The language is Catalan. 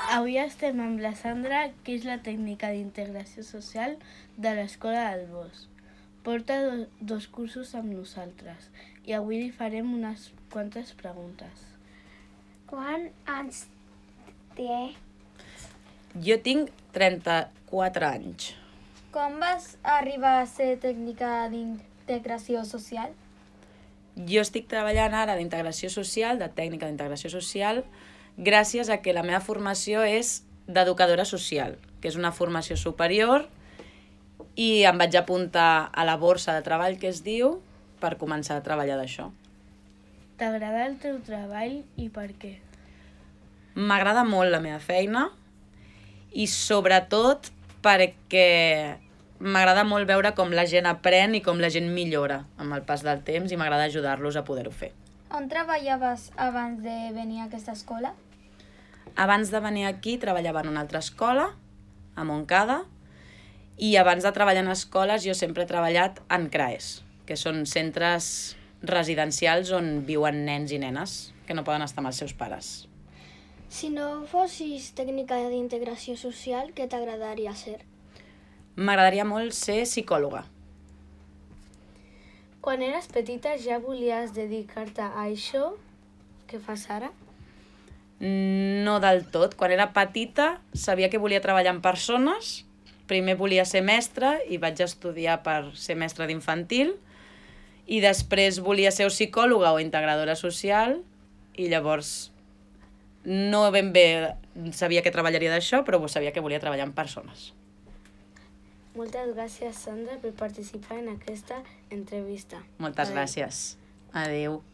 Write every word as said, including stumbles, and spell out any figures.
Avui estem amb la Sandra, que és la tècnica d'integració social de l'Escola del Bosc. Porta do, dos cursos amb nosaltres i avui li farem unes quantes preguntes. Quants anys té? Jo tinc trenta-quatre anys. Com vas arribar a ser tècnica d'integració social? Jo estic treballant ara d'integració social, de tècnica d'integració social, gràcies a que la meva formació és d'educadora social, que és una formació superior, i em vaig apuntar a la borsa de treball que es diu per començar a treballar d'això. T'agrada el teu treball i per què? M'agrada molt la meva feina i sobretot perquè m'agrada molt veure com la gent aprèn i com la gent millora amb el pas del temps i m'agrada ajudar-los a poder-ho fer. On treballaves abans de venir a aquesta escola? Abans de venir aquí treballava en una altra escola, a Montcada, i abans de treballar en escoles jo sempre he treballat en C R A Es, que són centres residencials on viuen nens i nenes que no poden estar amb els seus pares. Si no fossis tècnica d'integració social, què t'agradaria ser? M'agradaria molt ser psicòloga. Quan eres petita ja volies dedicar-te a això que fas ara? No del tot. Quan era petita sabia que volia treballar amb persones. Primer volia ser mestra i vaig estudiar per ser mestra d'infantil i després volia ser o psicòloga o integradora social i llavors no ben bé sabia que treballaria d'això, però sabia que volia treballar amb persones. Moltes gràcies, Sandra, per participar en aquesta entrevista. Moltes gràcies. Adéu.